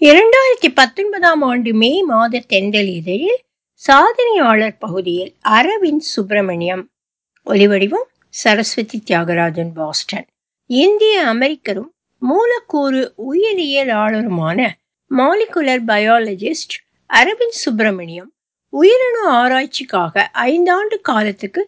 2019ஆம் ஆண்டு மே மாத தென்றல் இதழில் சாதனையாளர் பகுதியில் அரவிந்த் சுப்பிரமணியம். ஒலிவடிவம் சரஸ்வதி தியாகராஜன், பாஸ்டன். இந்திய அமெரிக்கரும் மூலக்கூறு உயிரியலாளருமான மாலிகுலர் பயாலஜிஸ்ட் அரவிந்த் சுப்பிரமணியம் உயிரணு ஆராய்ச்சிக்காக 5 ஆண்டு காலத்துக்கு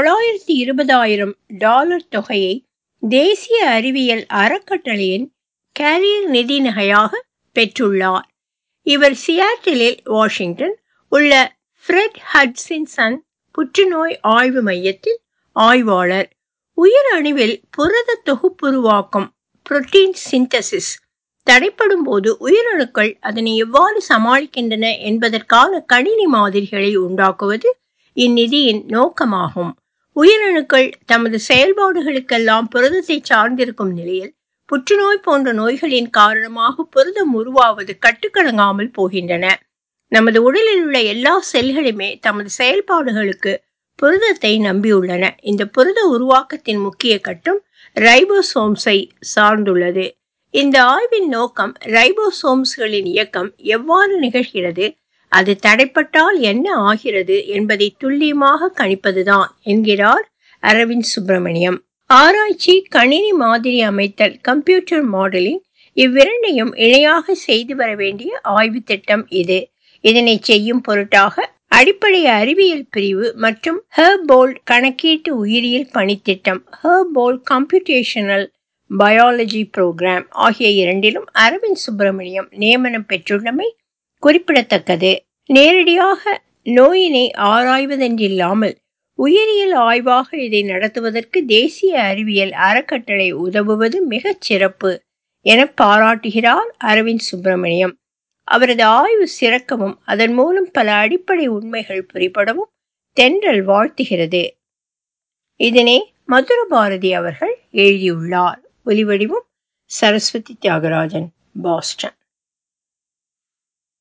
$920,000 தொகையை தேசிய அறிவியல் அறக்கட்டளையின் கேரியர் நிதி நகையாக பெற்றுள்ளார். இவர் சியாட்டிலில் வாஷிங்டன் உள்ள ஃப்ரெட் ஹட்சின்சன் புற்றுநோய் ஆய்வு மையத்தில் ஆய்வாளர். உயிர் அணுவில் புரத தொகுப்புருவாக்கம் புரோட்டீன் சிந்தசிஸ் தடைப்படும் போது உயிரணுக்கள் அதனை எவ்வாறு சமாளிக்கின்றன என்பதற்கான கணினி மாதிரிகளை உண்டாக்குவது இந்நிதியின் நோக்கமாகும். உயிரணுக்கள் தமது செயல்பாடுகளுக்கெல்லாம் புரதத்தை சார்ந்திருக்கும் நிலையில் புற்றுநோய் போன்ற நோய்களின் காரணமாக புரதம் உருவாவது கட்டுக்கடங்காமல் போகின்றன. நமது உடலில் உள்ள எல்லா செல்களுமே தமது செயல்பாடுகளுக்கு புரதத்தை நம்பியுள்ளன. இந்த புரத உருவாக்கத்தின் முக்கிய கட்டம் ரைபோசோம்ஸை சார்ந்துள்ளது. இந்த ஆய்வின் நோக்கம் ரைபோசோம்ஸ்களின் இயக்கம் எவ்வாறு நிகழ்கிறது, அது தடைப்பட்டால் என்ன ஆகிறது என்பதை துல்லியமாக கணிப்பதுதான் என்கிறார் அரவிந்த் சுப்பிரமணியம். ஆராய்ச்சி, கணினி மாதிரி அமைத்தல், கம்ப்யூட்டர் மாடலிங் இவ்விரண்டையும் இணையாக செய்து வர வேண்டிய ஆய்வு திட்டம் இது. இதனை செய்யும் பொருட்டாக அடிப்படை அறிவியல் பிரிவு மற்றும் ஹெர்போல்ட் கணக்கீட்டு உயிரியல் பணித்திட்டம் ஹெர்போல்ட் கம்ப்யூட்டேஷனல் பயாலஜி புரோகிராம் ஆகிய இரண்டிலும் அரவிந்த் சுப்பிரமணியம் நியமனம் பெற்றுள்ளமை குறிப்பிடத்தக்கது. நேரடியாக நோயினை ஆராய்வதென்றில்லாமல் உயிரியல் ஆய்வாக இதை நடத்துவதற்கு தேசிய அறிவியல் அறக்கட்டளை உதவுவது மிகச் சிறப்பு என பாராட்டுகிறார் அரவிந்த் சுப்பிரமணியம். அவரது ஆய்வு சிறக்கவும் அதன் மூலம் பல அடிப்படை உண்மைகள் புரிபடவும் தென்றல் வாழ்த்துகிறது. இதனை மதுர பாரதி அவர்கள் எழுதியுள்ளார். ஒலிவடிவம் சரஸ்வதி தியாகராஜன், பாஸ்டன்.